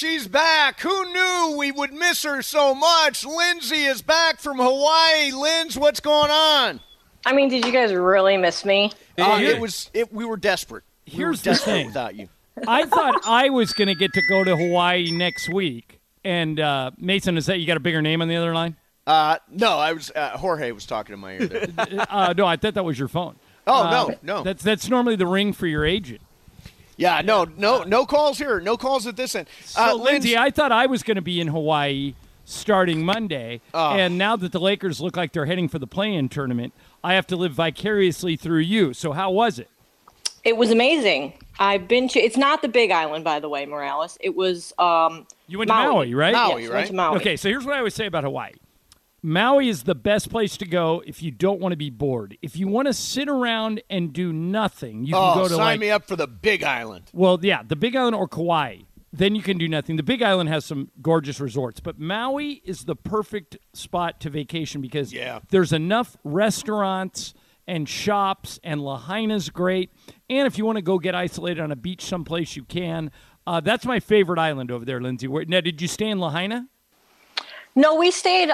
she's back. Who knew we would miss her so much? Lindsay is back from Hawaii. Linz, what's going on? I mean, did you guys really miss me? We were desperate. Here's the thing. Without you. I thought I was going to get to go to Hawaii next week. And Mason, is that you got a bigger name on the other line? No, I was Jorge was talking in my ear there. No, I thought that was your phone. Oh, no. That's normally the ring for your agent. Yeah, no calls here. No calls at this end. So, Lindsay, I thought I was going to be in Hawaii starting Monday, and now that the Lakers look like they're heading for the play-in tournament, I have to live vicariously through you. So how was it? It was amazing. I've been to – it's not the Big Island, by the way, Morales. It was you went to Maui, right? Maui, yes, right? Went to Maui. Okay, so here's what I always say about Hawaii. Maui is the best place to go if you don't want to be bored. If you want to sit around and do nothing, you can go to sign me up for the Big Island. Well, yeah, the Big Island or Kauai. Then you can do nothing. The Big Island has some gorgeous resorts, but Maui is the perfect spot to vacation because there's enough restaurants and shops, and Lahaina's great. And if you want to go get isolated on a beach someplace, you can. That's my favorite island over there, Lindsay. Now, did you stay in Lahaina? No, we stayed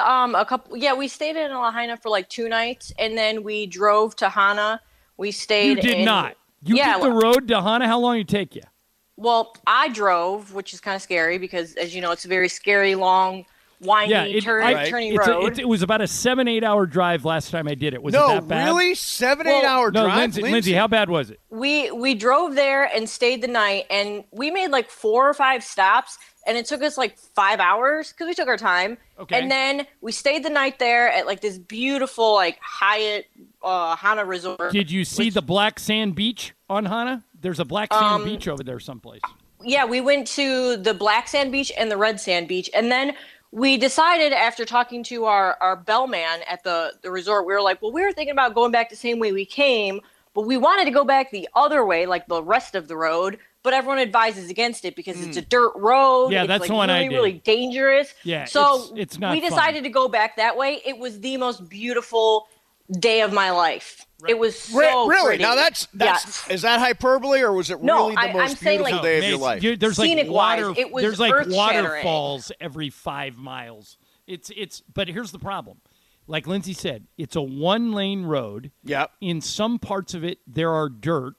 we stayed in Lahaina for like 2 nights, and then we drove to Hana. We stayed You did not. You did the road to Hana? How long did it take you? Well, I drove, which is kind of scary because, as you know, it's a very scary, long, windy, turning road. It was about a 7-8 hour drive last time I did it. Was it No, that bad? really? 7-8 hour drive? Lindsay, how bad was it? We drove there and stayed the night, and we made like 4 or 5 stops, and it took us like 5 hours because we took our time. Okay. And then we stayed the night there at like this beautiful like Hyatt Hana resort. Did you see the black sand beach on Hana? There's a black sand beach over there someplace. Yeah, we went to the black sand beach and the red sand beach, and then we decided after talking to our bellman at the resort, we were like, well, we were thinking about going back the same way we came, but we wanted to go back the other way, like the rest of the road. But everyone advises against it because it's a dirt road. Yeah, it's that's like the one I did. really dangerous. Yeah, so it's not we decided to go back that way. It was the most beautiful day of my life. Right. It was so really pretty. Now that's is that hyperbole or was it really the most beautiful day of your life? There's scenic like wise, it was there's like earth-shattering. waterfalls every 5 miles. It's but here's the problem. Like Lindsay said, it's a 1-lane road. Yep. In some parts of it there are dirt.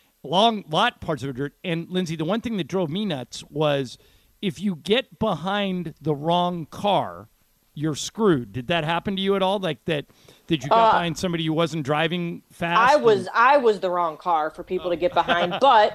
Parts of it dirt. And Lindsay, the one thing that drove me nuts was if you get behind the wrong car, you're screwed. Did that happen to you at all? Like that? Did you get behind somebody who wasn't driving fast? I was the wrong car for people to get behind, but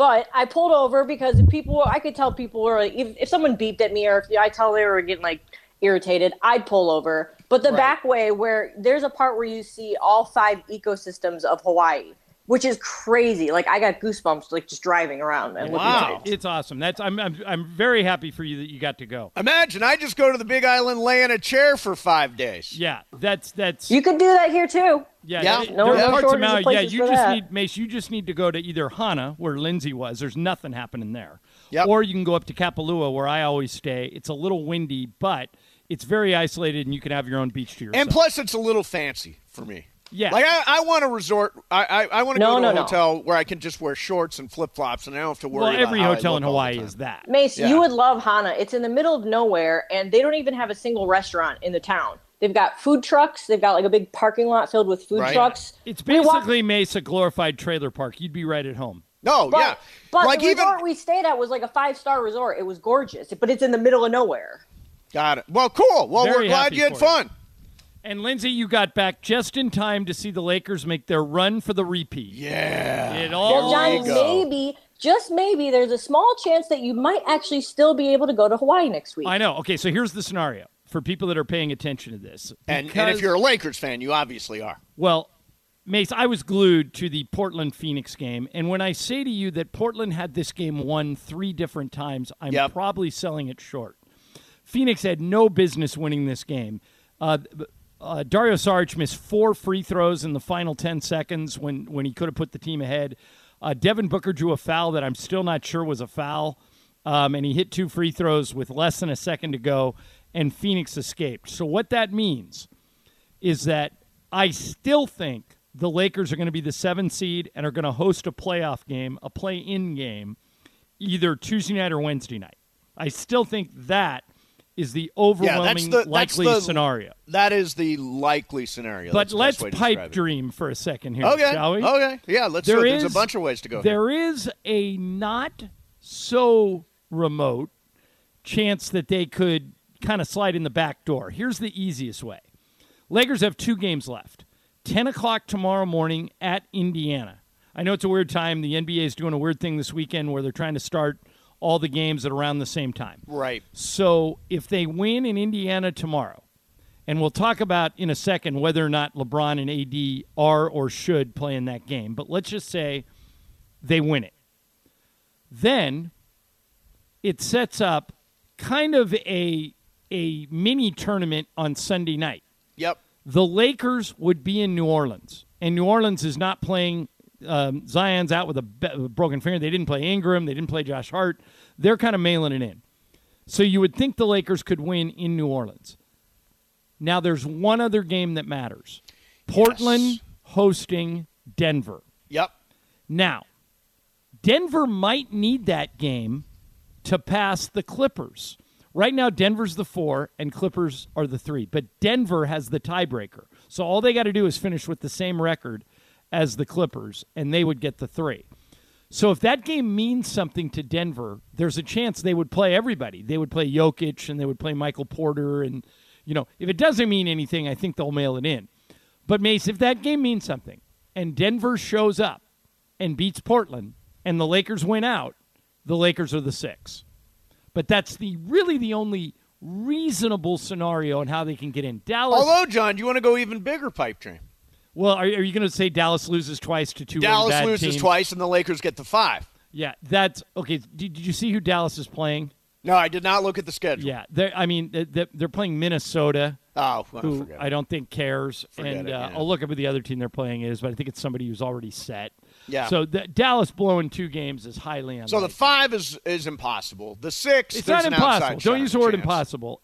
I pulled over because I could tell people were like, if someone beeped at me or if I tell they were getting like irritated, I'd pull over. But the back way where there's a part where you see all 5 ecosystems of Hawaii, which is crazy. Like I got goosebumps like just driving around and looking at it. It's awesome. I'm very happy for you that you got to go. Imagine I just go to the Big Island, lay in a chair for 5 days. Yeah, that's. You could do that here too. Yeah. No parts of shortage of places you for just that. need Mace. You just need to go to either Hana, where Lindsay was. There's nothing happening there. Yep. Or you can go up to Kapalua, where I always stay. It's a little windy, but it's very isolated, and you can have your own beach to yourself. And plus, it's a little fancy for me. Yeah. Like, I want a resort. I want to go to a hotel where I can just wear shorts and flip-flops, and I don't have to worry about every how I hotel look in all the Hawaii time. is that. Mace, you would love Hana. It's in the middle of nowhere, and they don't even have a single restaurant in the town. They've got food trucks. They've got like a big parking lot filled with food trucks. It's basically Mace, a glorified trailer park. You'd be right at home. No, But like the resort we stayed at was like a 5-star resort. It was gorgeous, but it's in the middle of nowhere. Got it. Well, cool. Well, Very we're glad happy you had for fun. And, Lindsay, you got back just in time to see the Lakers make their run for the repeat. Yeah. Well, Johnny, just maybe, there's a small chance that you might actually still be able to go to Hawaii next week. I know. Okay, so here's the scenario for people that are paying attention to this. And if you're a Lakers fan, you obviously are. Well, Mace, I was glued to the Portland-Phoenix game, and when I say to you that Portland had this game won 3 different times, I'm probably selling it short. Phoenix had no business winning this game. Dario Saric missed 4 free throws in the final 10 seconds when he could have put the team ahead. Devin Booker drew a foul that I'm still not sure was a foul, and he hit 2 free throws with less than a second to go, and Phoenix escaped. So what that means is that I still think the Lakers are going to be the 7th seed and are going to host a playoff game, a play-in game, either Tuesday night or Wednesday night. I still think that is the overwhelming likely scenario. That is the likely scenario. But let's pipe dream for a second here, shall we? Okay. Yeah, let's do it. There's a bunch of ways to go. There is a not so remote chance that they could kind of slide in the back door. Here's the easiest way. Lakers have 2 games left. 10 o'clock tomorrow morning at Indiana. I know it's a weird time. The NBA is doing a weird thing this weekend where they're trying to start all the games at around the same time. Right. So if they win in Indiana tomorrow, and we'll talk about in a second whether or not LeBron and AD are or should play in that game, but let's just say they win it. Then it sets up kind of a mini tournament on Sunday night. Yep. The Lakers would be in New Orleans, and New Orleans is not playing. Zion's out with a broken finger. They didn't play Ingram. They didn't play Josh Hart. They're kind of mailing it in. So you would think the Lakers could win in New Orleans. Now there's one other game that matters. Portland hosting Denver. Yep. Now, Denver might need that game to pass the Clippers. Right now, Denver's the 4 and Clippers are the 3. But Denver has the tiebreaker. So all they got to do is finish with the same record as the Clippers, and they would get the 3. So if that game means something to Denver, there's a chance they would play everybody. They would play Jokic, and they would play Michael Porter. And, if it doesn't mean anything, I think they'll mail it in. But, Mace, if that game means something, and Denver shows up and beats Portland, and the Lakers win out, the Lakers are the 6. But that's really the only reasonable scenario on how they can get in. Dallas. Although, John, do you want to go even bigger pipe dream? Well, are you going to say Dallas loses twice to 2 Dallas bad loses teams? Twice, and the Lakers get the 5. Yeah, that's okay. Did you see who Dallas is playing? No, I did not look at the schedule. Yeah, they're playing Minnesota. Oh, who I don't think cares. I'll look up who the other team they're playing is, but I think it's somebody who's already set. Yeah. So Dallas blowing 2 games is highly unlikely. So the 5 is impossible. The 6, it's there's not an impossible. Don't use the word chance. impossible.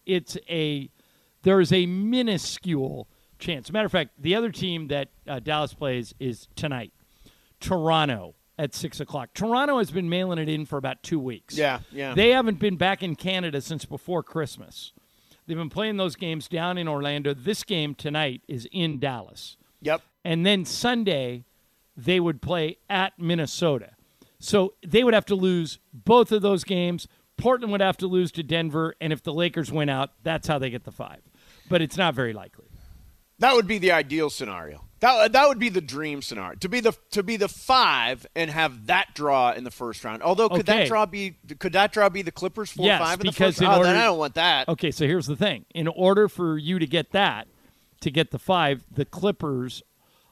There is a minuscule chance. As a matter of fact, the other team that Dallas plays is tonight, Toronto at 6 o'clock. Toronto has been mailing it in for about 2 weeks. Yeah. They haven't been back in Canada since before Christmas. They've been playing those games down in Orlando. This game tonight is in Dallas. Yep. And then Sunday, they would play at Minnesota. So they would have to lose both of those games. Portland would have to lose to Denver, and if the Lakers win out, that's how they get the 5. But it's not very likely. That would be the ideal scenario. That would be the dream scenario. To be the 5 and have that draw in the first round. Although could that draw be the Clippers 4-5 in the first round? Then I don't want that. Okay, so here's the thing. In order for you to get that, to get the 5, the Clippers,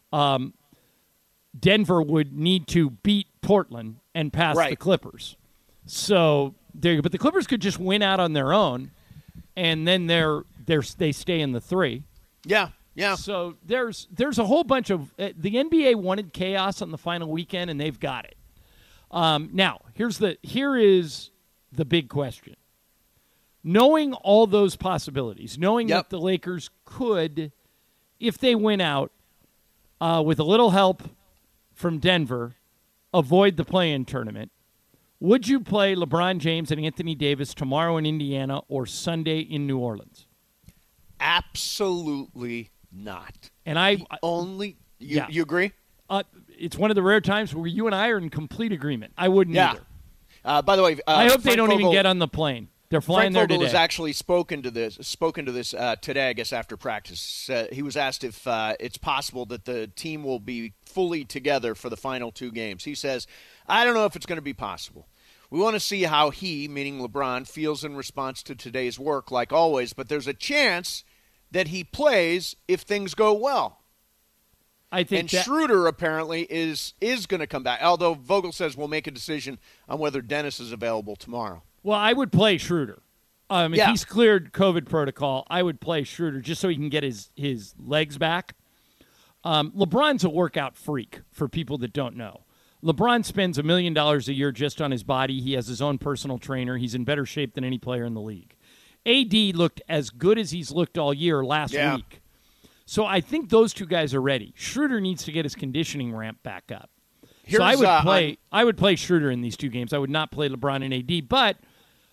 Denver would need to beat Portland and pass the Clippers. So there you go. But the Clippers could just win out on their own, and then they stay in the 3. Yeah. Yeah. So there's a whole bunch of the NBA wanted chaos on the final weekend, and they've got it. Now here is the big question. Knowing all those possibilities, knowing that the Lakers could, if they win out, with a little help from Denver, avoid the play-in tournament. Would you play LeBron James and Anthony Davis tomorrow in Indiana or Sunday in New Orleans? Absolutely not. And you agree? It's one of the rare times where you and I are in complete agreement. I wouldn't either. By the way, I hope they don't Vogel, even get on the plane. They're flying Frank there Vogel today. has actually spoken to this today, I guess, after practice. He was asked if it's possible that the team will be fully together for the final 2 games. He says, I don't know if it's going to be possible. We want to see how he, meaning LeBron, feels in response to today's work, like always, but there's a chance that he plays if things go well. I think Schroeder apparently is going to come back, although Vogel says we'll make a decision on whether Dennis is available tomorrow. Well, I would play Schroeder. If he's cleared COVID protocol, I would play Schroeder just so he can get his legs back. LeBron's a workout freak, for people that don't know. LeBron spends $1 million a year just on his body. He has his own personal trainer. He's in better shape than any player in the league. AD looked as good as he's looked all year last week. So I think those 2 guys are ready. Schroeder needs to get his conditioning ramp back up. So I would play Schroeder in these 2 games. I would not play LeBron and AD, but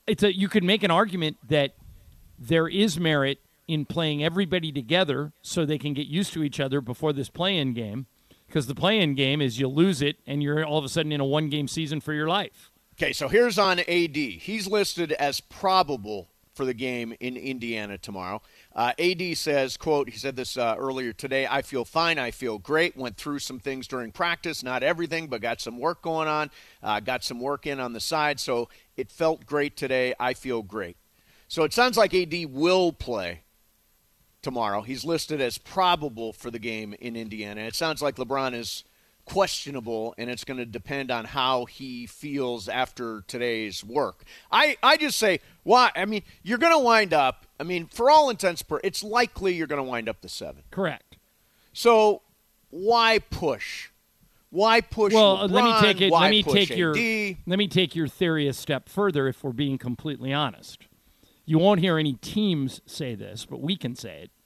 you could make an argument that there is merit in playing everybody together so they can get used to each other before this play-in game, because the play-in game is you lose it and you're all of a sudden in a one-game season for your life. Okay, so here's on AD. He's listed as probable for the game in Indiana tomorrow. AD says, quote, he said this earlier today, I feel fine, I feel great, went through some things during practice, not everything, but got some work going on, got some work in on the side, so it felt great today, I feel great. So it sounds like AD will play tomorrow. He's listed as probable for the game in Indiana. It sounds like LeBron is questionable, and it's going to depend on how he feels after today's work. I just say, why? I mean, you're going to wind up, for all intents and purposes, it's likely you're going to wind up the 7. Correct. So why push? Why push Well, LeBron? let me take your theory a step further if we're being completely honest. You won't hear any teams say this, but we can say it.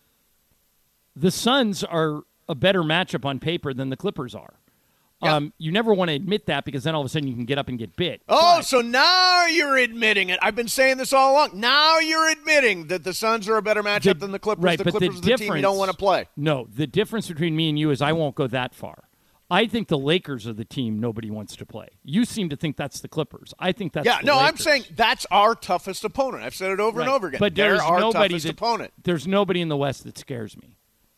The Suns are a better matchup on paper than the Clippers are. Yeah. You never want to admit that because then all of a sudden you can get up and get bit. Oh, so now you're admitting it. I've been saying this all along. Now you're admitting that the Suns are a better matchup than the Clippers. Right, the Clippers are the team you don't want to play. No, the difference between me and you is I won't go that far. I think the Lakers are the team nobody wants to play. You seem to think that's the Clippers. I think that's the Lakers. I'm saying that's our toughest opponent. I've said it over and over again. But they're our toughest opponent. There's nobody in the West that scares me.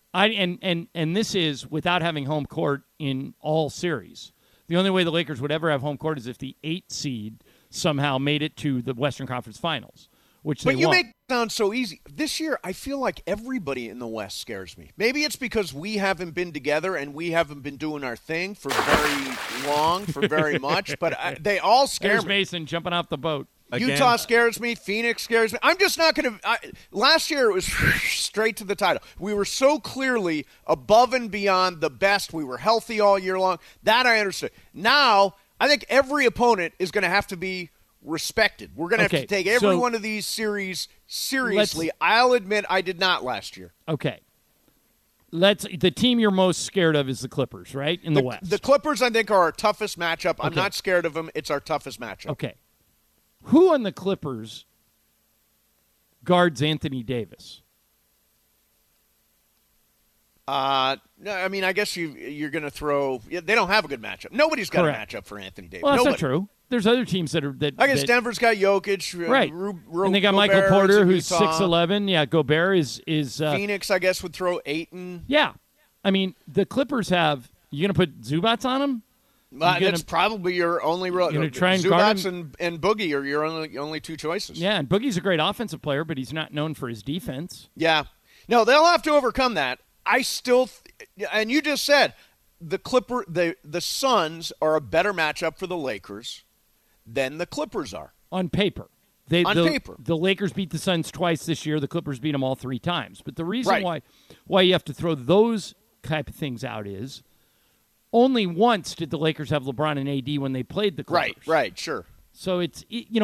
And this is without having home court in all series. The only way the Lakers would ever have home court is if the 8 seed somehow made it to the Western Conference Finals, which they won't. But you make it sound so easy. This year, I feel like everybody in the West scares me. Maybe it's because we haven't been together and we haven't been doing our thing for very long, for very much, but they all scare There's me. Mason jumping off the boat. Again. Utah scares me. Phoenix scares me. I'm just not going to – last year it was straight to the title. We were so clearly above and beyond the best. We were healthy all year long. That I understood. Now I think every opponent is going to have to be respected. We're going to have to take every one of these series seriously. I'll admit I did not last year. Okay. The team you're most scared of is the Clippers, right, in the West. The Clippers, I think, are our toughest matchup. I'm not scared of them. It's our toughest matchup. Okay. Who on the Clippers guards Anthony Davis? I guess you're going to throw. They don't have a good matchup. Nobody's got a matchup for Anthony Davis. Well, that's not true. There's other teams that are that. I guess Denver's got Jokic, right? And they got Gobert, Michael Porter, who's 6'11". Yeah, Gobert is. Phoenix, I guess, would throw Ayton. Yeah, the Clippers have. You going to put Zubats on them? That's probably your only real. Zubats and Boogie are your only two choices. Yeah, and Boogie's a great offensive player, but he's not known for his defense. Yeah, no, they'll have to overcome that. I still, and you just said the Suns are a better matchup for the Lakers than the Clippers are on paper. Paper, the Lakers beat the Suns twice this year. The Clippers beat them all 3 times. But the reason why you have to throw those type of things out is. Only once did the Lakers have LeBron and AD when they played the Clippers. Right, sure. So it's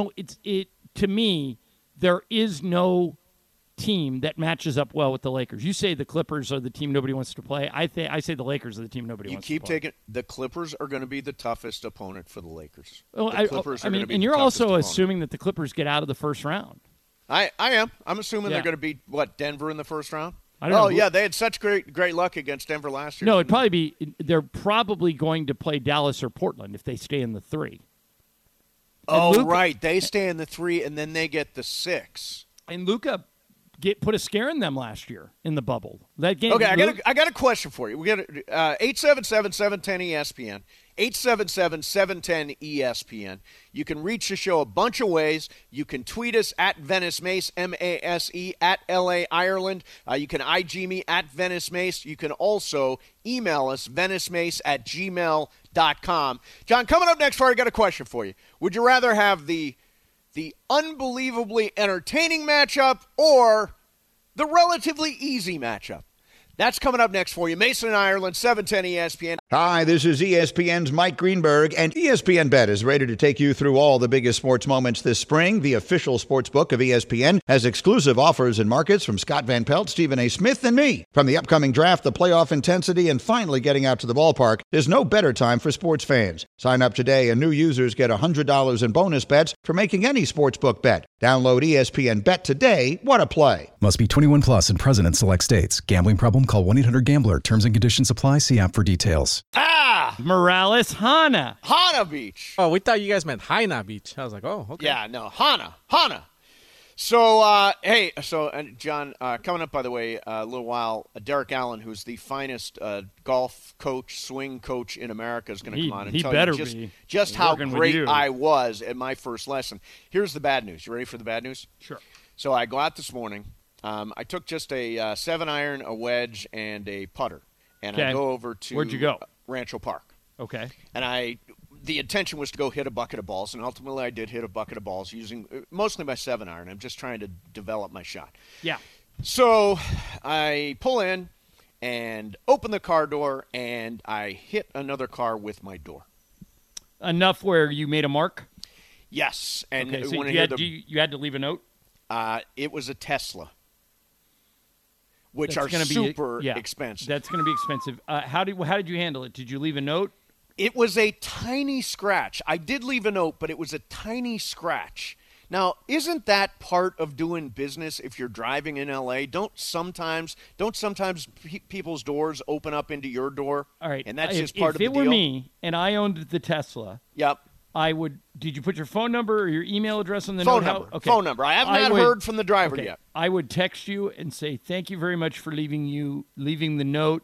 to me, there is no team that matches up well with the Lakers. You say the Clippers are the team nobody wants to play. I say the Lakers are the team nobody wants to play. You keep taking the Clippers are going to be the toughest opponent for the Lakers. Well, and you're also assuming that the Clippers get out of the first round. I am. I'm assuming they're going to beat Denver in the first round. I don't know. Yeah, they had such great luck against Denver last year. No, they're probably going to play Dallas or Portland if they stay in the 3. Right. They stay in the 3, and then they get the 6. And Luka put a scare in them last year in the bubble. That game. Okay, I got a question for you. We got 877-710-ESPN. 877-710-ESPN. You can reach the show a bunch of ways. You can tweet us at Venice Mace, M-A-S-E, at L-A Ireland. You can IG me at Venice Mace. You can also email us, VeniceMace@gmail.com. John, coming up next, I got a question for you. Would you rather have the unbelievably entertaining matchup or the relatively easy matchup? That's coming up next for you. Mason, Ireland, 710 ESPN. Hi, this is ESPN's Mike Greenberg, and ESPN Bet is ready to take you through all the biggest sports moments this spring. The official sports book of ESPN has exclusive offers and markets from Scott Van Pelt, Stephen A. Smith, and me. From the upcoming draft, the playoff intensity, and finally getting out to the ballpark, there's no better time for sports fans. Sign up today, and new users get $100 in bonus bets for making any sportsbook bet. Download ESPN Bet today. What a play. Must be 21 plus and present in select states. Gambling problem? Call 1-800-GAMBLER. Terms and conditions apply. See app for details. Morales, Hana. Hana Beach. Oh, we thought you guys meant Haina Beach. I was like, oh, okay. Yeah, no, Hana. So, John, coming up, by the way, a little while, Derek Allen, who's the finest golf coach, swing coach in America, is going to come on and tell you just how great I was at my first lesson. Here's the bad news. You ready for the bad news? Sure. So I go out this morning. I took just a 7-iron, a wedge, and a putter. And I go over to Where'd you go? Rancho Park. Okay. And the intention was to go hit a bucket of balls, and ultimately I did hit a bucket of balls using mostly my 7-iron. I'm just trying to develop my shot. Yeah. So I pull in and open the car door, and I hit another car with my door. Enough where you made a mark? Yes. And okay, so you had to leave a note? It was a Tesla, which are super expensive. That's going to be expensive. How did you handle it? Did you leave a note? It was a tiny scratch. I did leave a note, but it was a tiny scratch. Now, isn't that part of doing business if you're driving in L.A.? Don't sometimes people's doors open up into your door? All right. And that's just part of the deal? If it were me and I owned the Tesla, yep. I would. Did you put your phone number or your email address on the phone note? Number. Okay. Phone number. I haven't heard from the driver yet. I would text you and say, thank you very much for leaving the note.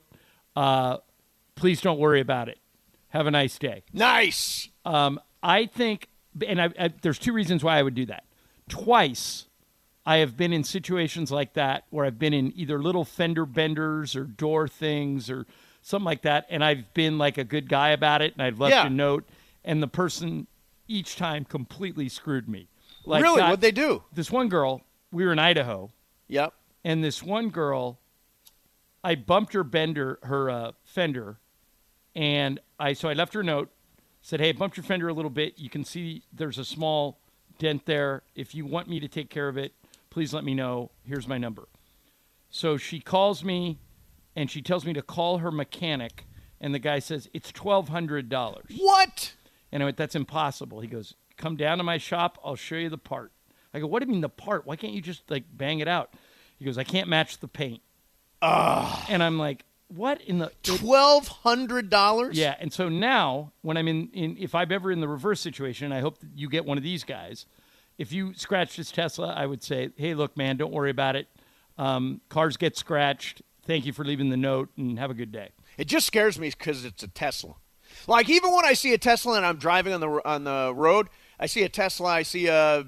Please don't worry about it. Have a nice day. Nice. I think, and there's two reasons why I would do that. Twice, I have been in situations like that where I've been in either little fender benders or door things or something like that, and I've been like a good guy about it, and I've left a note, and the person each time completely screwed me. Like, really? What'd they do? This one girl, we were in Idaho. Yep. And this one girl, I bumped her fender, and I left her a note, said, hey, I bumped your fender a little bit. You can see there's a small dent there. If you want me to take care of it, please let me know. Here's my number. So she calls me, and she tells me to call her mechanic, and the guy says, it's $1,200. What? And I went, that's impossible. He goes, come down to my shop. I'll show you the part. I go, what do you mean the part? Why can't you just, bang it out? He goes, I can't match the paint. And I'm like, what in the... $1,200? Yeah, and so now, when I'm in if I'm ever in the reverse situation, and I hope that you get one of these guys, if you scratched this Tesla, I would say, hey, look, man, don't worry about it. Cars get scratched. Thank you for leaving the note, and have a good day. It just scares me because it's a Tesla. Like, even when I see a Tesla and I'm driving on the road, I see a Tesla, I see a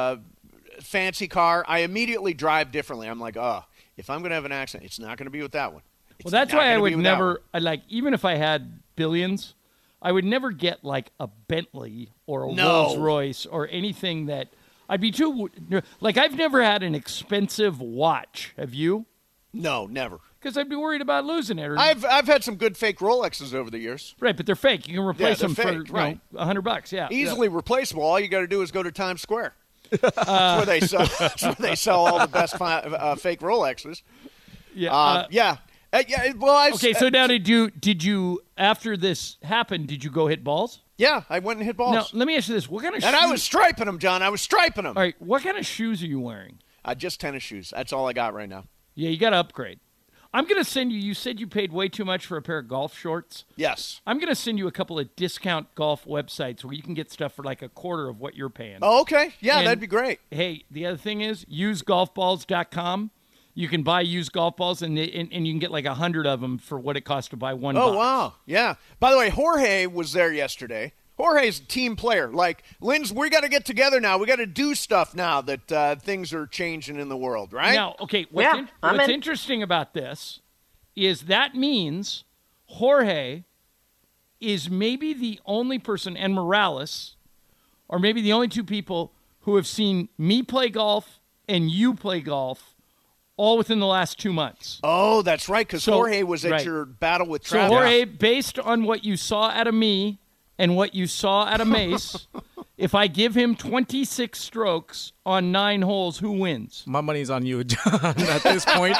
fancy car, I immediately drive differently. I'm like, if I'm going to have an accident, it's not going to be with that one. Well, that's why I would never, even if I had billions, I would never get like a Bentley or a Rolls Royce or anything that I'd be too, I've never had an expensive watch. Have you? No, never. Because I'd be worried about losing it. I've had some good fake Rolexes over the years. Right, but they're fake. You can replace them for $100. Yeah, easily replaceable. All you got to do is go to Times Square. That's where they sell. That's where they sell all the best fake Rolexes. Yeah. Well, so now did you after this happened? Did you go hit balls? Yeah, I went and hit balls. Now let me ask you this: what kind of shoes? And I was striping them, John. I was striping them. All right, what kind of shoes are you wearing? Just tennis shoes. That's all I got right now. Yeah, you got to upgrade. I'm going to send you. You said you paid way too much for a pair of golf shorts. Yes. I'm going to send you a couple of discount golf websites where you can get stuff for like a quarter of what you're paying. Oh, okay. Yeah, that'd be great. Hey, the other thing is usegolfballs.com. You can buy used golf balls, and you can get like 100 of them for what it costs to buy one box. Oh, wow. Yeah. By the way, Jorge was there yesterday. Jorge's a team player. Like, Linz, we got to get together now. We got to do stuff now that things are changing in the world, right? Now, okay, what's interesting about this is that means Jorge is maybe the only person, and Morales, or maybe the only two people who have seen me play golf and you play golf all within the last 2 months. Oh, that's right, because Jorge was at your battle with Travis. So, Jorge, based on what you saw out of me and what you saw out of Mace, if I give him 26 strokes on 9 holes, who wins? My money's on you, John, at this point.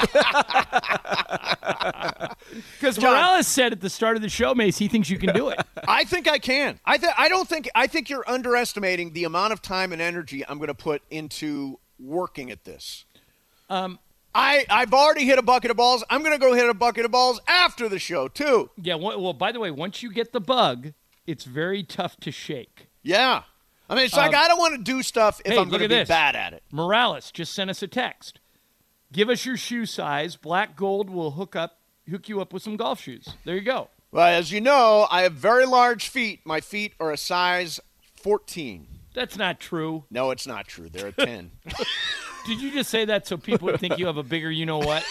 Because Morales said at the start of the show, Mace, he thinks you can do it. I think I can. I think you're underestimating the amount of time and energy I'm going to put into working at this. I've already hit a bucket of balls. I'm going to go hit a bucket of balls after the show, too. Yeah, well, by the way, once you get the bug, it's very tough to shake. Yeah. I mean, it's like I don't want to do stuff if I'm going to be bad at it. Morales just sent us a text. Give us your shoe size. Black Gold will hook you up with some golf shoes. There you go. Well, as you know, I have very large feet. My feet are a size 14. That's not true. No, it's not true. They're a 10. Did you just say that so people would think you have a bigger you-know-what?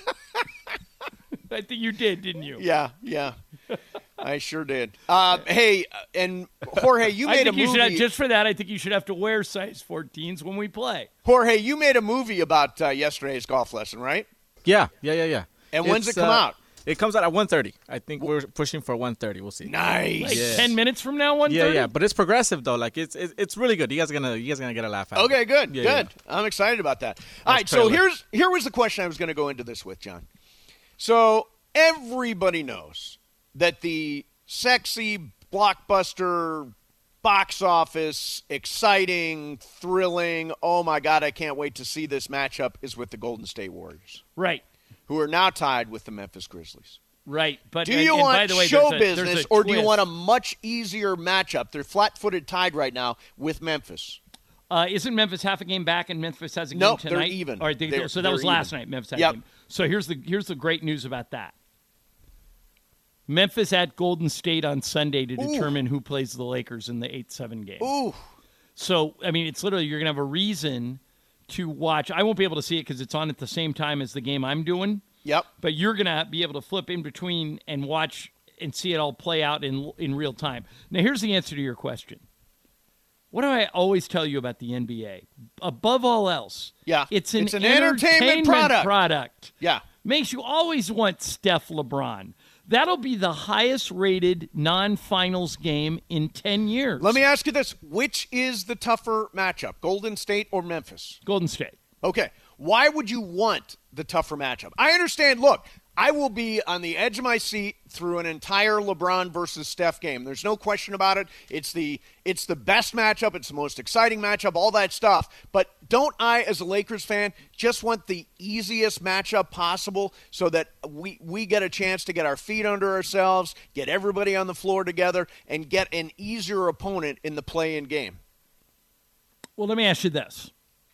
I think you did, didn't you? Yeah. I sure did. Hey, and Jorge, you made a movie. Just for that, I think you should have to wear size 14s when we play. Jorge, you made a movie about yesterday's golf lesson, right? Yeah. And when's it come out? It comes out at 1:30. I think we're pushing for 1:30. We'll see. Nice. Like 10 minutes from now, 1:30? Yeah. But it's progressive though. Like it's really good. You guys are gonna get a laugh out. Okay, good. Yeah, good. Yeah. I'm excited about that. All right. So here was the question I was going to go into this with, John. So everybody knows that the sexy blockbuster box office, exciting, thrilling, oh my God, I can't wait to see this matchup is with the Golden State Warriors. Right. Who are now tied with the Memphis Grizzlies. Right. But do you want by the way, show there's business a or do you want a much easier matchup? They're flat-footed tied right now with Memphis. Isn't Memphis half a game back and Memphis has a game tonight? Nope, they're even. All right, so that was last night, Memphis had a game. So here's the great news about that. Memphis at Golden State on Sunday to determine who plays the Lakers in the 8-7 game. Ooh. So, I mean, it's literally you're going to have a reason to watch. I won't be able to see it because it's on at the same time as the game I'm doing. Yep. But you're going to be able to flip in between and watch and see it all play out in real time. Now, here's the answer to your question. What do I always tell you about the NBA? Above all else, it's an entertainment product. Yeah. Makes you always want Steph LeBron. That'll be the highest-rated non-finals game in 10 years. Let me ask you this. Which is the tougher matchup, Golden State or Memphis? Golden State. Okay. Why would you want the tougher matchup? I understand. Look, I will be on the edge of my seat through an entire LeBron versus Steph game. There's no question about it. It's the best matchup. It's the most exciting matchup, all that stuff. But don't I, as a Lakers fan, just want the easiest matchup possible so that we get a chance to get our feet under ourselves, get everybody on the floor together, and get an easier opponent in the play-in game? Well, let me ask you this.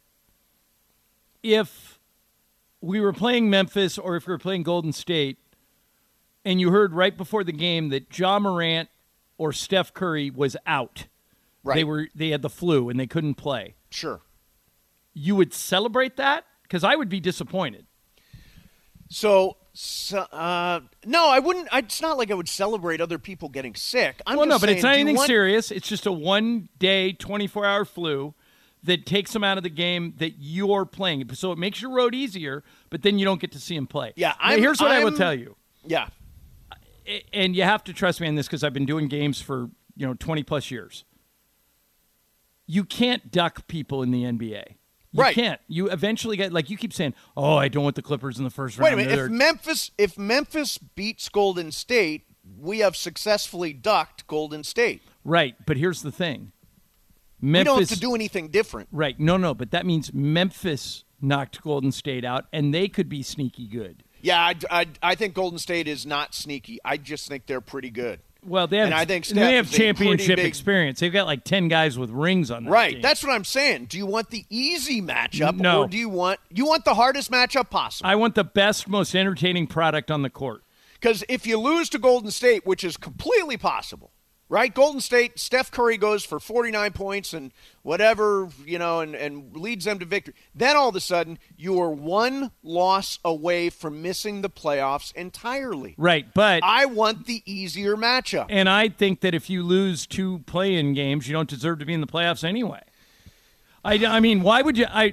If we were playing Memphis or if we were playing Golden State and you heard right before the game that Ja Morant or Steph Curry was out, right. They had the flu and they couldn't play. Sure. You would celebrate that? Because I would be disappointed. So no, I wouldn't. It's not like I would celebrate other people getting sick. But it's not anything serious. It's just a one-day, 24-hour flu that takes them out of the game that you're playing. So it makes your road easier, but then you don't get to see him play. Yeah, here's what I will tell you. Yeah. And you have to trust me on this because I've been doing games for 20-plus years. You can't duck people in the NBA. You can't. You eventually get, like you keep saying, I don't want the Clippers in the first round. Wait a minute. If Memphis beats Golden State, we have successfully ducked Golden State. Right, but here's the thing. We don't have to do anything different. Right. No, but that means Memphis knocked Golden State out, and they could be sneaky good. Yeah, I think Golden State is not sneaky. I just think they're pretty good. Well, they have championship experience. They've got like 10 guys with rings on that team. That's what I'm saying. Do you want the easy matchup, No. or do you want the hardest matchup possible? I want the best, most entertaining product on the court. Because if you lose to Golden State, which is completely possible, right? Golden State, Steph Curry goes for 49 points and whatever, and leads them to victory. Then all of a sudden, you are one loss away from missing the playoffs entirely. Right, but I want the easier matchup. And I think that if you lose 2 play-in games, you don't deserve to be in the playoffs anyway. I mean, why would you?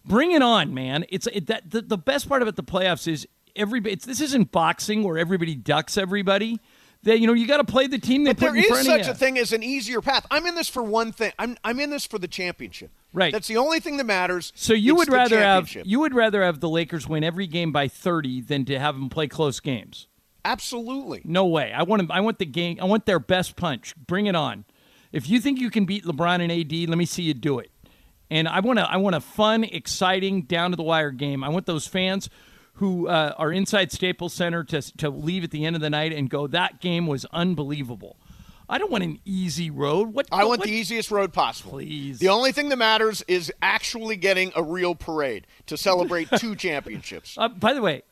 Bring it on, man. The best part about the playoffs is this isn't boxing where everybody ducks everybody. You got to play the team they put in front of you. But there is such a thing as an easier path. I'm in this for one thing. I'm in this for the championship. Right. That's the only thing that matters. So you would rather have the Lakers win every game by 30 than to have them play close games. Absolutely. No way. I want the game. I want their best punch. Bring it on. If you think you can beat LeBron and AD, let me see you do it. And I want a fun, exciting, down to the wire game. I want those fans who are inside Staples Center to leave at the end of the night and go, that game was unbelievable. I don't want an easy road. I want the easiest road possible. Please. The only thing that matters is actually getting a real parade to celebrate 2 championships. By the way,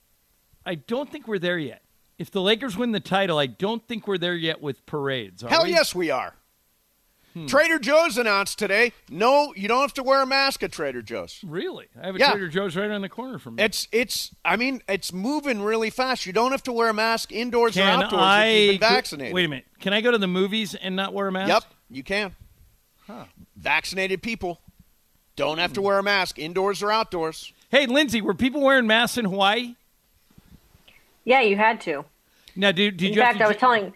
I don't think we're there yet. If the Lakers win the title, I don't think we're there yet with parades. Hell yes, we are. Trader Joe's announced today, no, you don't have to wear a mask at Trader Joe's. Really? I have a Trader Joe's right on the corner from me. It's moving really fast. You don't have to wear a mask indoors or outdoors if you've been vaccinated. Wait a minute. Can I go to the movies and not wear a mask? Yep, you can. Vaccinated people don't have to wear a mask indoors or outdoors. Hey, Lindsay, were people wearing masks in Hawaii? Yeah, you had to. Now, did you? In fact, I was telling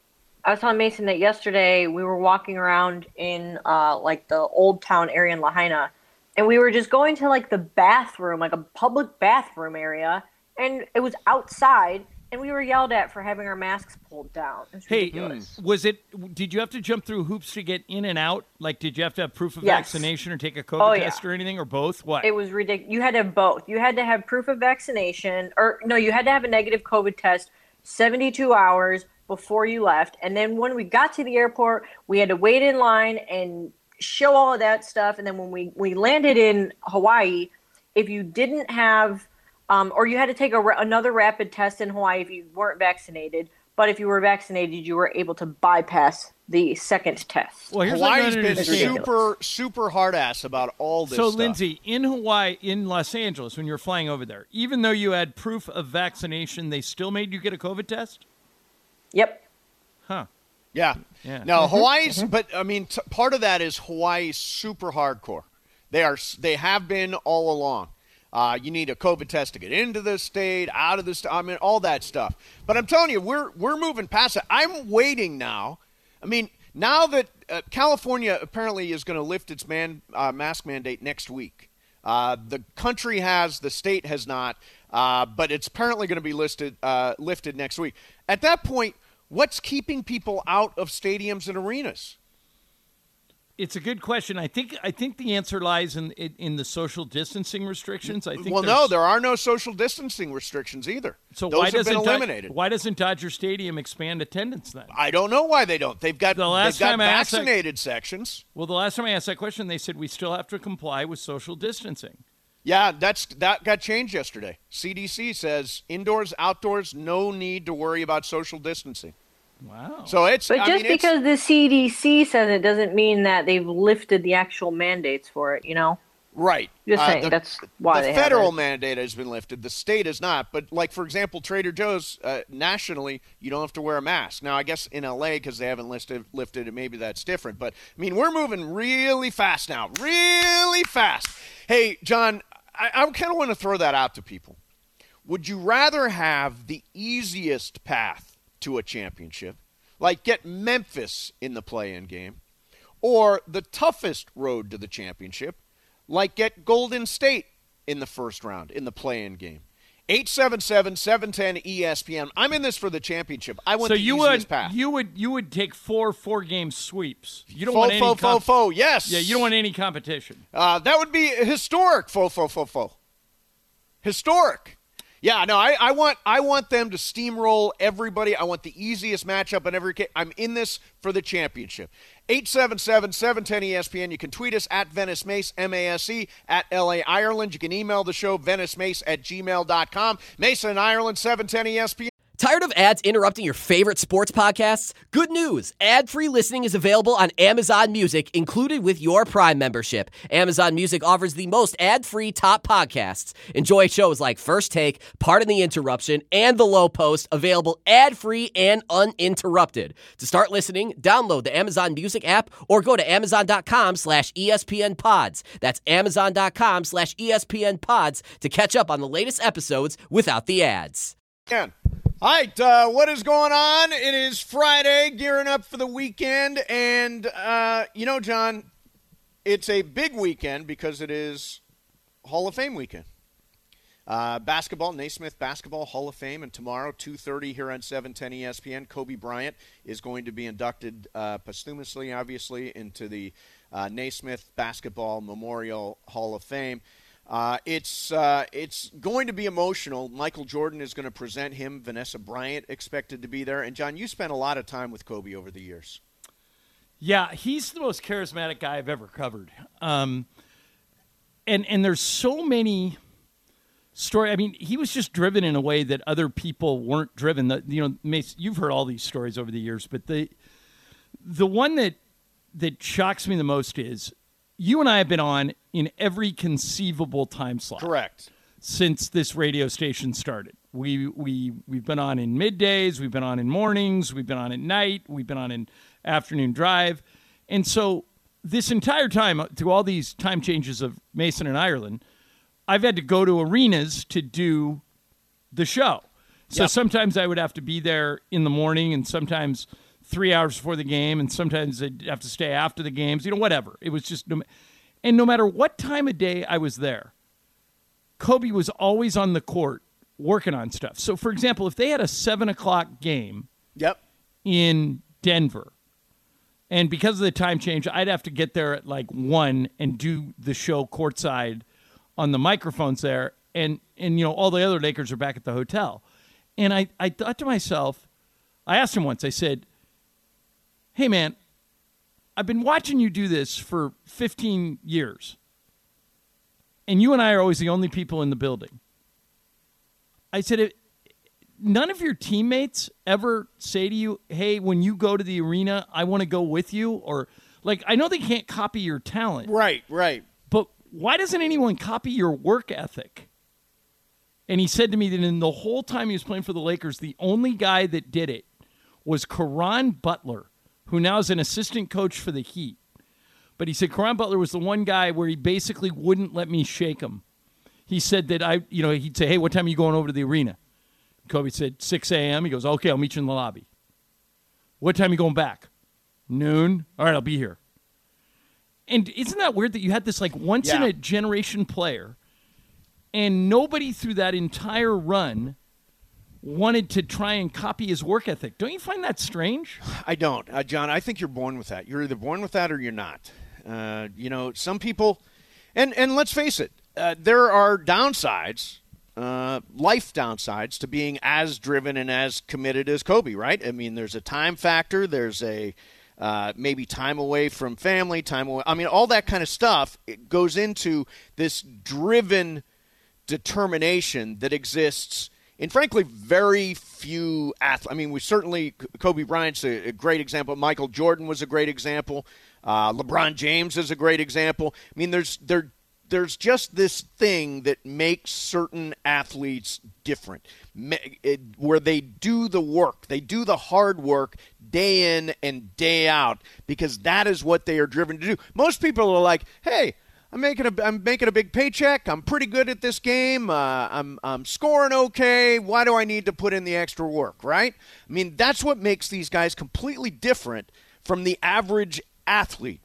Mason that yesterday we were walking around in like the Old Town area in Lahaina, and we were just going to like the bathroom, like a public bathroom area, and it was outside, and we were yelled at for having our masks pulled down. It was ridiculous. Did you have to jump through hoops to get in and out? Like, did you have to have proof of vaccination or take a COVID test or anything, or both? What? It was ridiculous. You had to have both. You had to have proof of vaccination, you had to have a negative COVID test 72 hours before you left. And then when we got to the airport, we had to wait in line and show all of that stuff. And then when we landed in Hawaii, if you didn't have, or you had to take another rapid test in Hawaii if you weren't vaccinated. But if you were vaccinated, you were able to bypass the second test. Well, Hawaii's been super hard ass about all this stuff. So, Lindsay, in Hawaii, in Los Angeles, when you were flying over there, even though you had proof of vaccination, they still made you get a COVID test? Yep. Huh. Yeah. No, Hawaii's, but I mean, part of that is Hawaii's super hardcore. They have been all along. You need a COVID test to get into the state, out of the state. I mean, all that stuff. But I'm telling you, we're moving past it. I'm waiting now. I mean, now that California apparently is going to lift its mask mandate next week. The country has, the state has not, but it's apparently going to be lifted next week. At that point, what's keeping people out of stadiums and arenas? It's a good question. I think the answer lies in the social distancing restrictions. No, there are no social distancing restrictions either. So those have been eliminated. Why doesn't Dodger Stadium expand attendance then? I don't know why they don't. They've got vaccinated sections. Well, the last time I asked that question, they said we still have to comply with social distancing. Yeah, that got changed yesterday. CDC says indoors, outdoors, no need to worry about social distancing. Wow. So because the CDC says it doesn't mean that they've lifted the actual mandates for it, Right. Just saying, that's why the federal mandate has been lifted. The state has not. But, like, for example, Trader Joe's, nationally, you don't have to wear a mask. Now, I guess in L.A., because they haven't lifted it, maybe that's different. But, I mean, we're moving really fast now. Really fast. Hey, John, I kind of want to throw that out to people. Would you rather have the easiest path to a championship, like get Memphis in the play-in game, or the toughest road to the championship, like get Golden State in the first round in the play-in game? 877-710-ESPN. I'm in this for the championship. I want the easiest path. You would take four-game sweeps. You don't want any yes. Yeah, you don't want any competition. That would be historic. Historic. Yeah, no, I want them to steamroll everybody. I want the easiest matchup in every case. I'm in this for the championship. 877-710-ESPN. You can tweet us at Venice Mace, M-A-S-E, at L.A. Ireland. You can email the show, VeniceMace@gmail.com. Mason, Ireland, 710-ESPN. Tired of ads interrupting your favorite sports podcasts? Good news! Ad-free listening is available on Amazon Music, included with your Prime membership. Amazon Music offers the most ad-free top podcasts. Enjoy shows like First Take, Pardon the Interruption, and The Low Post, available ad-free and uninterrupted. To start listening, download the Amazon Music app or go to amazon.com/ESPN Pods. That's amazon.com/ESPN Pods to catch up on the latest episodes without the ads. All right, what is going on? It is Friday, gearing up for the weekend, and, John, it's a big weekend because it is Hall of Fame weekend. Basketball, Naismith Basketball Hall of Fame, and tomorrow, 2:30 here on 710 ESPN, Kobe Bryant is going to be inducted posthumously, obviously, into the Naismith Basketball Memorial Hall of Fame. It's going to be emotional. Michael Jordan is going to present him. Vanessa Bryant expected to be there. And, John, you spent a lot of time with Kobe over the years. Yeah, he's the most charismatic guy I've ever covered. And there's so many stories. I mean, he was just driven in a way that other people weren't driven. Mace, you've heard all these stories over the years, but the one that shocks me the most is you and I have been on in every conceivable time slot. Correct. Since this radio station started. We've been on in middays, we've been on in mornings, we've been on at night, we've been on in afternoon drive. And so this entire time, through all these time changes of Mason and Ireland, I've had to go to arenas to do the show. So Sometimes I would have to be there in the morning, and sometimes 3 hours before the game, and sometimes I'd have to stay after the games, whatever. It was just, and no matter what time of day I was there, Kobe was always on the court working on stuff. So, for example, if they had a 7 o'clock game in Denver, and because of the time change, I'd have to get there at like 1 and do the show courtside on the microphones there, and all the other Lakers are back at the hotel. And I thought to myself, I asked him once, I said, hey, man, I've been watching you do this for 15 years, and you and I are always the only people in the building. I said, none of your teammates ever say to you, hey, when you go to the arena, I want to go with you? Or, like, I know they can't copy your talent. Right. But why doesn't anyone copy your work ethic? And he said to me that in the whole time he was playing for the Lakers, the only guy that did it was Caron Butler, who now is an assistant coach for the Heat. But he said Caron Butler was the one guy where he basically wouldn't let me shake him. He said that he'd say, hey, what time are you going over to the arena? Kobe said, 6 a.m. He goes, okay, I'll meet you in the lobby. What time are you going back? Noon. All right, I'll be here. And isn't that weird that you had this like once-in-a-generation player, and nobody through that entire run wanted to try and copy his work ethic? Don't you find that strange? I don't, John. I think you're born with that. You're either born with that or you're not. Some people, and let's face it, there are downsides, life downsides to being as driven and as committed as Kobe, right? I mean, there's a time factor. There's a maybe time away from family, time away. I mean, all that kind of stuff, it goes into this driven determination that exists in, frankly, very few athletes. I mean, Kobe Bryant's a great example. Michael Jordan was a great example. LeBron James is a great example. I mean, there's just this thing that makes certain athletes different, where they do the work. They do the hard work day in and day out because that is what they are driven to do. Most people are like, hey, I'm making a big paycheck. I'm pretty good at this game. I'm scoring okay. Why do I need to put in the extra work, right? I mean, that's what makes these guys completely different from the average athlete.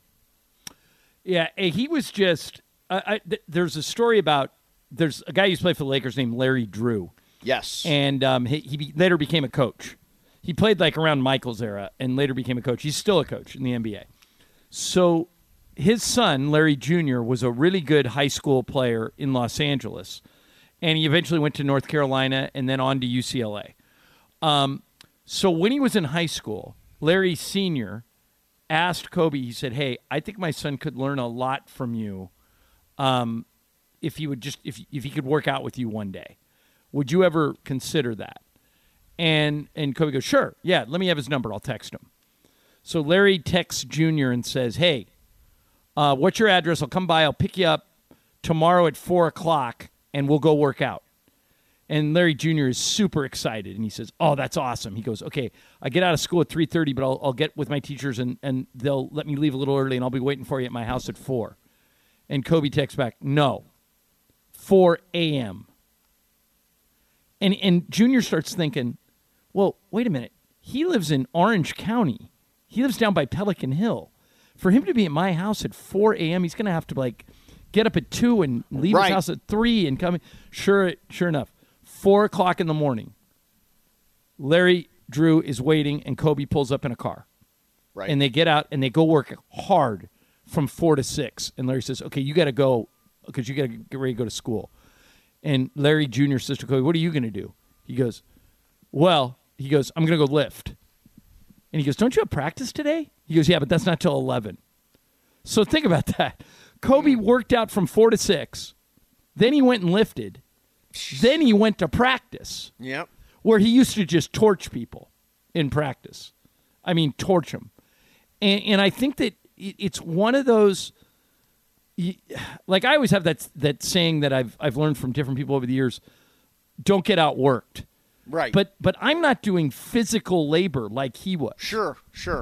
Yeah, he was just there's a story about there's a guy who used to play for the Lakers named Larry Drew. Yes. And he later became a coach. He played like around Michael's era and later became a coach. He's still a coach in the NBA. So his son, Larry Jr., was a really good high school player in Los Angeles, and he eventually went to North Carolina and then on to UCLA. So when he was in high school, Larry Sr. asked Kobe, he said, hey, I think my son could learn a lot from you if he could work out with you one day. Would you ever consider that? And Kobe goes, sure, yeah, let me have his number. I'll text him. So Larry texts Junior and says, hey, what's your address? I'll come by. I'll pick you up tomorrow at 4 o'clock, and we'll go work out. And Larry Jr. is super excited, and he says, oh, that's awesome. He goes, okay, I get out of school at 3:30, but I'll get with my teachers, and they'll let me leave a little early, and I'll be waiting for you at my house at 4. And Kobe texts back, no, 4 a.m. And Junior starts thinking, well, wait a minute. He lives in Orange County. He lives down by Pelican Hill. For him to be at my house at 4 a.m., he's going to have to, get up at 2 and leave his house at 3 and come. Sure enough, 4 o'clock in the morning, Larry Drew is waiting, and Kobe pulls up in a car. Right. And they get out, and they go work hard from 4 to 6. And Larry says, okay, you got to go because you got to get ready to go to school. And Larry Jr. says to Kobe, what are you going to do? He goes, I'm going to go lift. And he goes, don't you have practice today? He goes, yeah, but that's not till 11. So think about that. Kobe worked out from 4 to 6. Then he went and lifted. Then he went to practice. Yep. Where he used to just torch people in practice. I mean, torch them. And I think that it's one of those, like I always have that saying that I've learned from different people over the years, don't get outworked. Right. But I'm not doing physical labor like he was. Sure.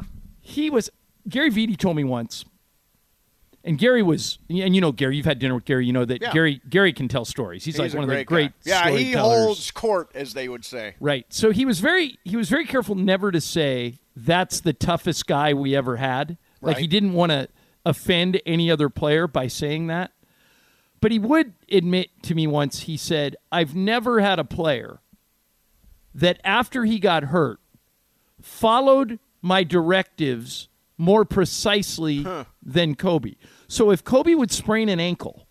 Gary Vitti told me once, and Gary was, and you know Gary, you've had dinner with Gary, you know that Gary can tell stories. He's like one of the great storytellers. Yeah, he holds court, as they would say. Right. So he was very careful never to say that's the toughest guy we ever had. Like he didn't want to offend any other player by saying that. But he would admit to me once, he said, I've never had a player that after he got hurt followed my directives more precisely than Kobe. So if Kobe would sprain an ankle,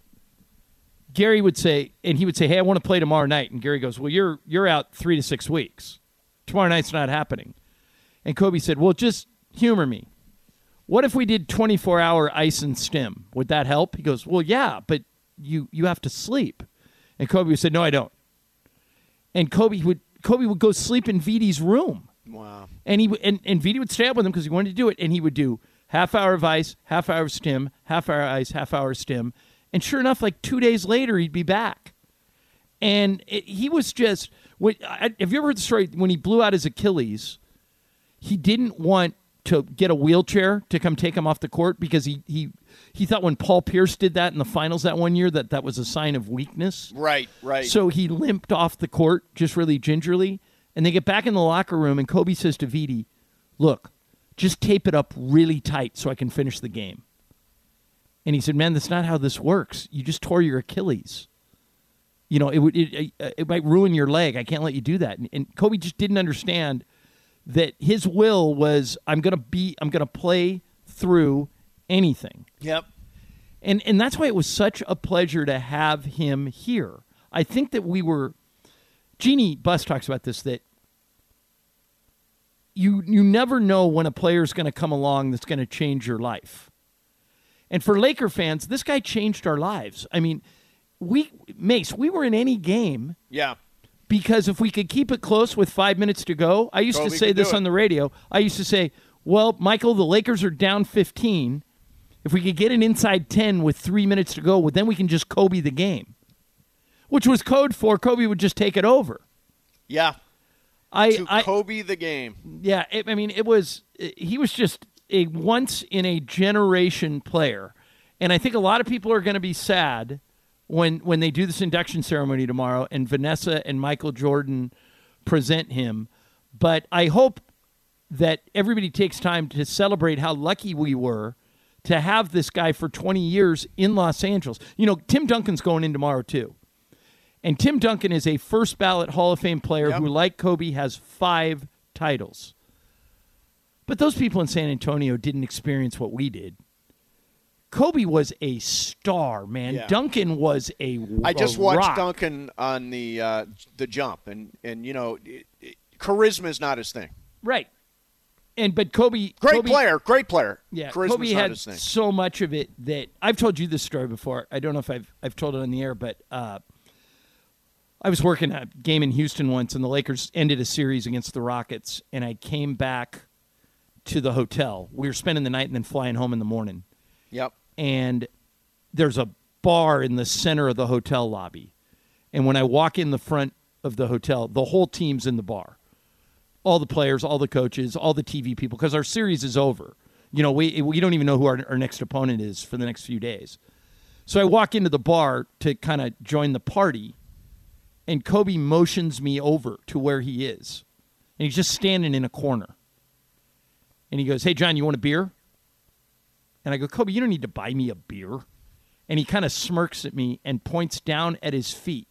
Gary would say, and he would say, hey, I want to play tomorrow night. And Gary goes, well, you're out 3 to 6 weeks. Tomorrow night's not happening. And Kobe said, well, just humor me. What if we did 24-hour ice and stim? Would that help? He goes, well, yeah, but you have to sleep. And Kobe would say, no, I don't. And Kobe would go sleep in Vitti's room. Wow. And Vitti would stay up with him because he wanted to do it. And he would do half hour of ice, half hour of stim, half hour ice, half hour stim. And sure enough, 2 days later, he'd be back. And he was just, have you ever heard the story? When he blew out his Achilles, he didn't want to get a wheelchair to come take him off the court because he thought when Paul Pierce did that in the finals that one year that was a sign of weakness. Right. So he limped off the court just really gingerly. And they get back in the locker room, and Kobe says to Vitti, look, just tape it up really tight so I can finish the game. And he said, man, that's not how this works. You just tore your Achilles. You know, it might ruin your leg. I can't let you do that. And Kobe just didn't understand that his will was, I'm going to play through anything. Yep. And that's why it was such a pleasure to have him here. I think that Jeannie Buss talks about this, that you never know when a player's going to come along that's going to change your life. And for Laker fans, this guy changed our lives. I mean, we were in any game. Yeah. Because if we could keep it close with 5 minutes to go, I used to say this on the radio. I used to say, well, Michael, the Lakers are down 15. If we could get an inside 10 with 3 minutes to go, well, then we can just Kobe the game. Which was code for Kobe would just take it over. Yeah. Kobe the game. Yeah, he was just a once-in-a-generation player. And I think a lot of people are going to be sad when they do this induction ceremony tomorrow and Vanessa and Michael Jordan present him. But I hope that everybody takes time to celebrate how lucky we were to have this guy for 20 years in Los Angeles. You know, Tim Duncan's going in tomorrow, too. And Tim Duncan is a first-ballot Hall of Fame player who, like Kobe, has 5 titles. But those people in San Antonio didn't experience what we did. Kobe was a star, man. Yeah. Duncan was I just watched rock. Duncan on the jump, and you know, charisma is not his thing. Right. But Kobe, great player. Yeah, Charisma's Kobe not had his thing. So much of it that I've told you this story before. I don't know if I've told it on the air, but I was working a game in Houston once, and the Lakers ended a series against the Rockets, and I came back to the hotel. We were spending the night and then flying home in the morning. Yep. And there's a bar in the center of the hotel lobby. And when I walk in the front of the hotel, the whole team's in the bar. All the players, all the coaches, all the TV people, because our series is over. You know, we don't even know who our next opponent is for the next few days. So I walk into the bar to kind of join the party, and Kobe motions me over to where he is. And he's just standing in a corner. And he goes, "Hey, John, you want a beer?" And I go, "Kobe, you don't need to buy me a beer." And he kind of smirks at me and points down at his feet.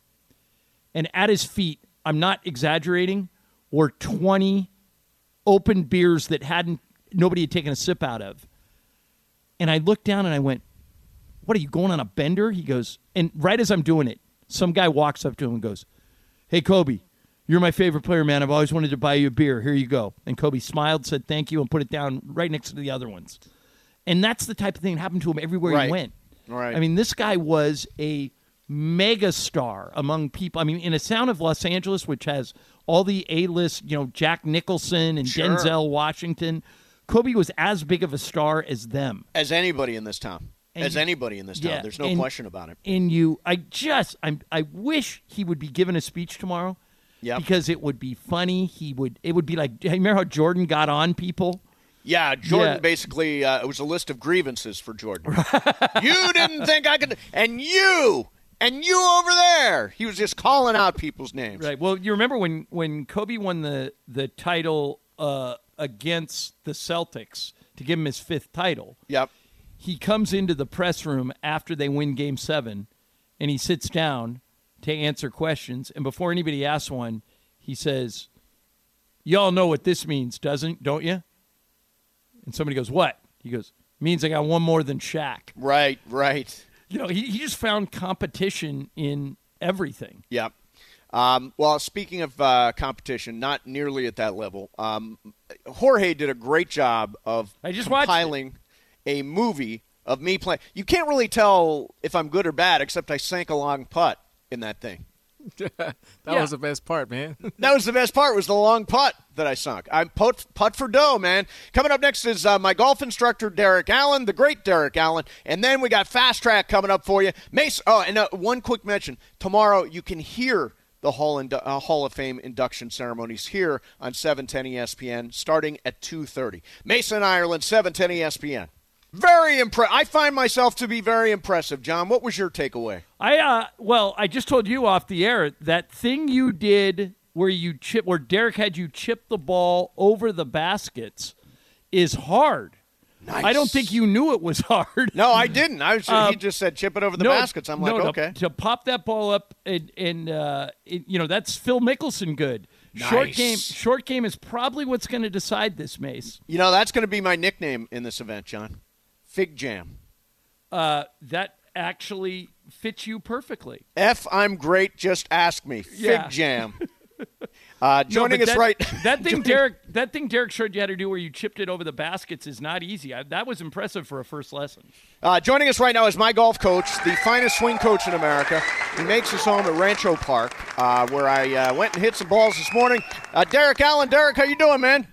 And at his feet, I'm not exaggerating, were 20 open beers that nobody had taken a sip out of. And I looked down and I went, "What, are you going on a bender?" He goes, and right as I'm doing it, some guy walks up to him and goes, "Hey, Kobe, you're my favorite player, man. I've always wanted to buy you a beer. Here you go." And Kobe smiled, said thank you, and put it down right next to the other ones. And that's the type of thing that happened to him everywhere he went. Right. I mean, this guy was a mega star among people. I mean, in a town of Los Angeles, which has all the A-list, Jack Nicholson and Sure. Denzel Washington, Kobe was as big of a star as them. As anybody in this town. And yeah, There's no question about it. And I wish he would be given a speech tomorrow. Yep. Because it would be funny. It would be like, hey, remember how Jordan got on people? Yeah, Jordan basically, it was a list of grievances for Jordan. You didn't think I could, and you over there. He was just calling out people's names. Right. Well, you remember when Kobe won the title against the Celtics to give him his 5th title. Yep. He comes into the press room after they win Game 7, and he sits down to answer questions. And before anybody asks one, he says, "Y'all know what this means, don't you?" And somebody goes, "What?" He goes, "Means I got one more than Shaq." Right. He just found competition in everything. Yep. Well, speaking of competition, not nearly at that level, Jorge did a great job of compiling a movie of me playing. You can't really tell if I'm good or bad, except I sank a long putt in that thing. That was the best part, man. That was the best part, was the long putt that I sunk. I'm putt for dough, man. Coming up next is my golf instructor, Derek Allen, the great Derek Allen. And then we got Fast Track coming up for you. Mace. Oh, and one quick mention. Tomorrow you can hear the Hall of Fame induction ceremonies here on 710 ESPN starting at 2:30. Mason Ireland, 710 ESPN. Very impressive. I find myself to be very impressive. John, what was your takeaway? I just told you off the air that thing you did where Derek had you chip the ball over the baskets is hard. Nice. I don't think you knew it was hard. No, I didn't. He just said chip it over the baskets. I'm like, okay. To pop that ball up and that's Phil Mickelson good. Nice. Short game is probably what's going to decide this, Mace. That's going to be my nickname in this event, John. Fig Jam. That actually fits you perfectly. I'm great. Just ask me. Fig Jam. Joining us right. That thing Derek showed you how to do where you chipped it over the baskets is not easy. That was impressive for a first lesson. Joining us right now is my golf coach, the finest swing coach in America. He makes his home at Rancho Park, where I went and hit some balls this morning. Derek Allen. Derek, how you doing, man?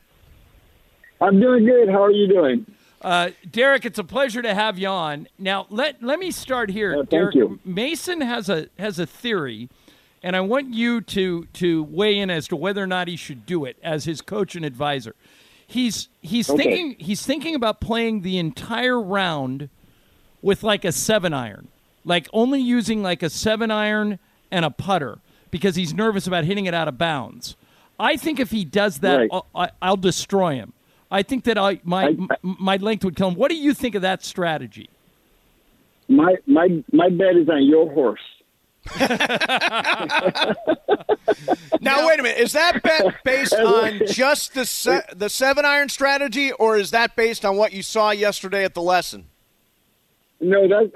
I'm doing good. How are you doing? Derek, it's a pleasure to have you on. Now, let me start here. Thank Derek, you. Mason has a theory, and I want you to weigh in as to whether or not he should do it as his coach and advisor. He's thinking about playing the entire round with like a 7-iron, like only using like a 7-iron and a putter because he's nervous about hitting it out of bounds. I think if he does that, right. I'll destroy him. I think that my length would kill him. What do you think of that strategy? My bet is on your horse. Now, wait a minute. Is that bet based on just the 7-iron strategy, or is that based on what you saw yesterday at the lesson? No, that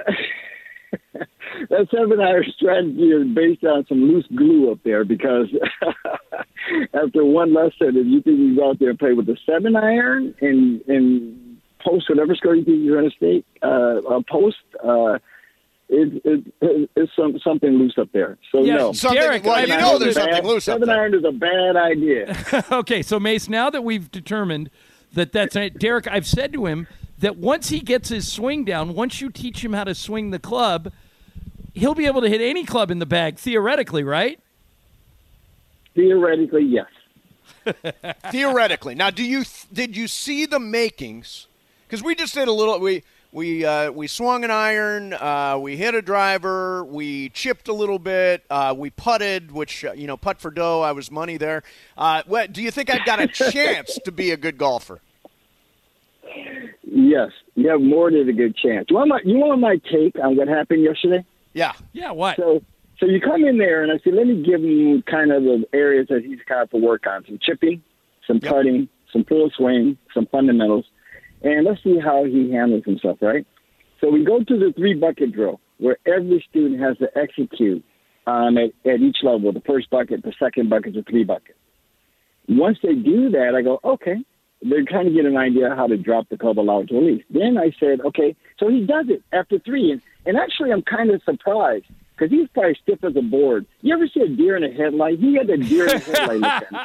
7-iron strategy is based on some loose glue up there because after one lesson, if you think you go out there and play with the 7-iron and post whatever score you think you're going to post, it's something loose up there. So Yeah, no. Derek, there's something loose up there. 7-iron is a bad idea. Okay, so Mace, now that we've determined that's it, Derek, I've said to him that once he gets his swing down, once you teach him how to swing the club, he'll be able to hit any club in the bag, theoretically, right? Theoretically, yes. Theoretically. Now, did you see the makings? Because we just did a little. We swung an iron. We hit a driver. We chipped a little bit. We putted, which putt for dough. I was money there. Do you think I've got a chance to be a good golfer? Yes, you have more than a good chance. You want my take on what happened yesterday? Yeah. Yeah. What? So you come in there, and I said, let me give him kind of the areas that he's got to work on. Some chipping, some putting, some full swing, some fundamentals. And let's see how he handles himself, right? So we go to the 3-bucket drill, where every student has to execute at each level, the first bucket, the second bucket, the 3-bucket. Once they do that, I go, okay. They're trying to get an idea of how to drop the club allowed to release. Then I said, okay, so he does it after 3. And actually, I'm kind of surprised, because he's probably stiff as a board. You ever see a deer in a headlight? He had a deer in a headlight look at him.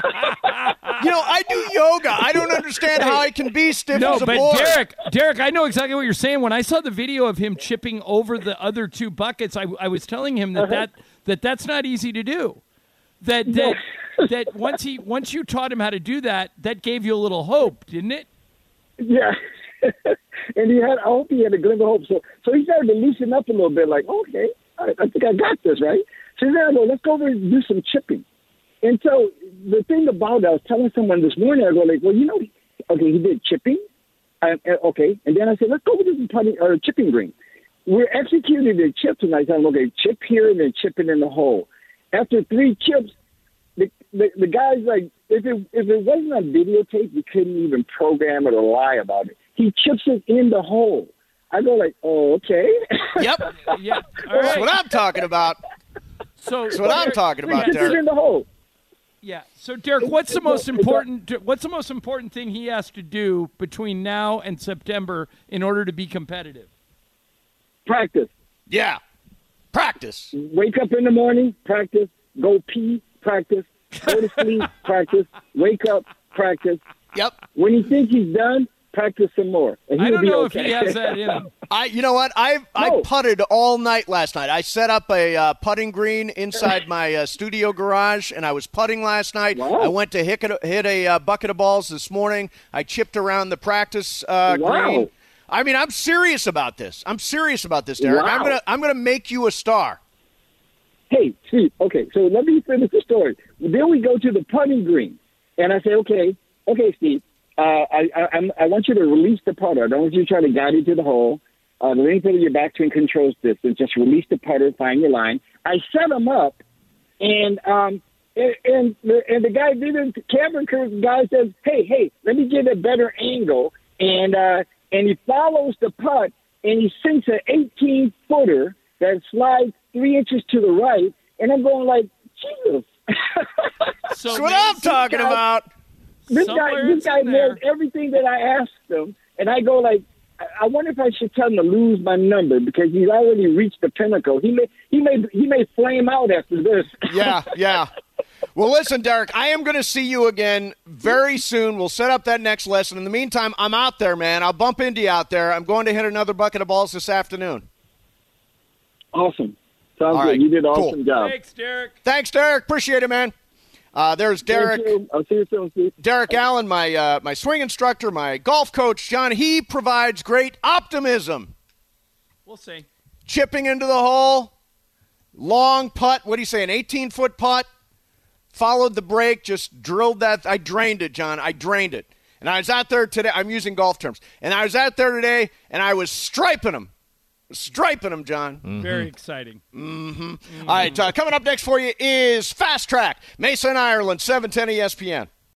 I do yoga. I don't understand how I can be stiff as a board. No, but Derek, I know exactly what you're saying. When I saw the video of him chipping over the other 2 buckets, I was telling him that's not easy to do. That once you taught him how to do that gave you a little hope, didn't it? Yeah. And I hope he had a glimmer of hope. So he started to loosen up a little bit, like, okay, I think I got this, right? So then I go, let's go over and do some chipping. And so the thing about it, I was telling someone this morning, I go like, well, okay, he did chipping. Okay. And then I said, let's go over to the chipping green. We're executing the chips, and I said, okay, chip here and then chip it in the hole. After 3 chips, the guy's like, if it wasn't on videotape, you couldn't even program it or lie about it. He chips it in the hole. I go like, oh, okay. Yep. Yeah. All That's right. what I'm talking about. That's what I'm talking about, Chip it Derek. in the hole. Yeah. So Derek, what's the most important thing he has to do between now and September in order to be competitive? Practice. Yeah. Practice. Wake up in the morning, practice. Go pee, practice. Go to sleep, practice. Wake up, practice. Yep. When he thinks he's done, practice some more. And I don't know okay. if he has that in him. You know what? I putted all night last night. I set up a putting green inside my studio garage, and I was putting last night. Wow. I went to hit a bucket of balls this morning. I chipped around the practice green. I mean, I'm serious about this. Derek. Wow. I'm gonna make you a star. Hey, Steve, okay, so let me finish the story. Then we go to the putting green, and I say, okay, Steve, I want you to release the putter. I don't want you to try to guide it to the hole. The length of your backswing controls distance. Just release the putter, find your line. I set him up, and the guy didn't. Camera crew guy says, hey, let me get a better angle, and he follows the putt, and he sinks an 18-footer that slides 3 inches to the right, and I'm going like, Jesus. That's what I'm talking about. This guy knows everything that I asked him, and I go like, I wonder if I should tell him to lose my number because he's already reached the pinnacle. He may flame out after this. Yeah. Well, listen, Derek, I am going to see you again very soon. We'll set up that next lesson. In the meantime, I'm out there, man. I'll bump into you out there. I'm going to hit another bucket of balls this afternoon. Awesome. Sounds All good. right, You did an cool. awesome job. Thanks, Derek. Appreciate it, man. There's Derek. Thank you. I'll see you soon, Steve. Derek Allen, my swing instructor, my golf coach, John. He provides great optimism. We'll see. Chipping into the hole, long putt. What do you say? An 18-foot putt. Followed the break, just drilled that. I drained it, John. I drained it. And I was out there today. I'm using golf terms. And I was out there today, and I was striping them. John. Mm-hmm. Very exciting. Mm-hmm. All right, coming up next for you is Fast Track. Mason, Ireland, 710 ESPN.